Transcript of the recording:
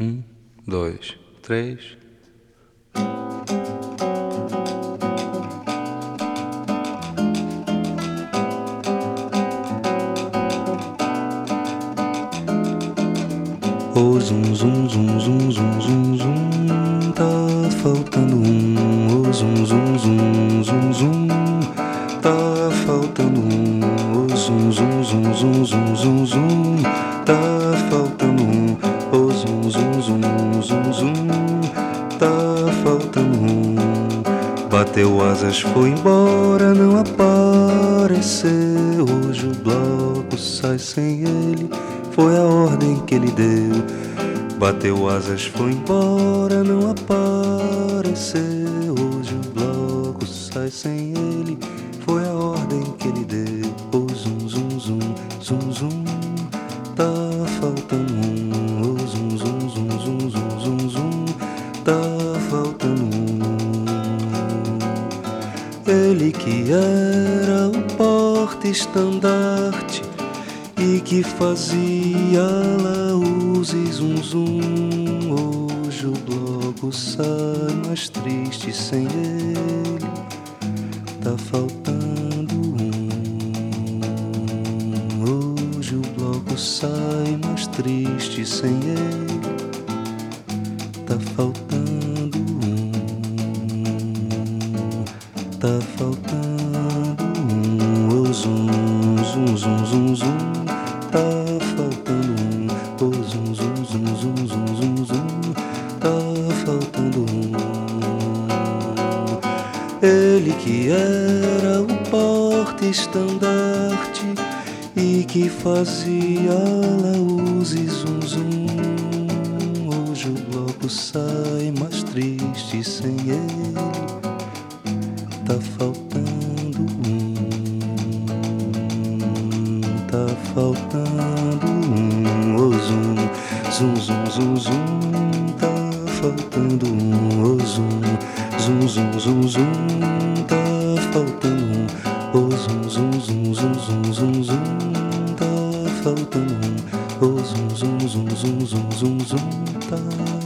2, 3. Oh, zum, zum, zum, zum, zum, zum, zum, tá faltando um. Oh, zum, zum, zum, zum, zum, tá faltando um. Oh, zum, zum, zum, zum, zum, zum, zum, tá faltando um. Oh, zum, zum, zum, zum, zum, tá faltando um. Bateu asas, foi embora, não apareceu. Hoje o bloco sai sem ele, foi a ordem que ele deu. Bateu asas, foi embora, não apareceu. Hoje o bloco sai sem ele, foi a ordem que ele deu. Oh, zum, zum, zum, zum, zum, tá faltando um. Oh, zum, zum, zum, zum, zum, zum, zum, tá faltando um. Ele que era o porta-estandarte e que fazia laús e zum, zum. Hoje o bloco sai mais triste sem ele, tá faltando um. Hoje o bloco sai mais triste sem ele, tá faltando um. Tá faltando um. Oh, zum, zum, zum, zum, zum, tá faltando um. Oh, zum, zum, zum, zum, zum, zum, zum, tá faltando um. Ele que era o porta-estandarte e que fazia laús e zum, zum. Hoje o bloco sai mais triste sem ele, tá faltando um. Tá faltando um. Oh, zum, zum, zum, zum, zum, tá faltando um. Oh, zum, zum, zum, zum, zum, tá faltando um. Oh, zum, zum, zum, zum, zum, zum, zum, tá faltando um. Oh, zum, zum, zum, zum, zum, zum, zum, tá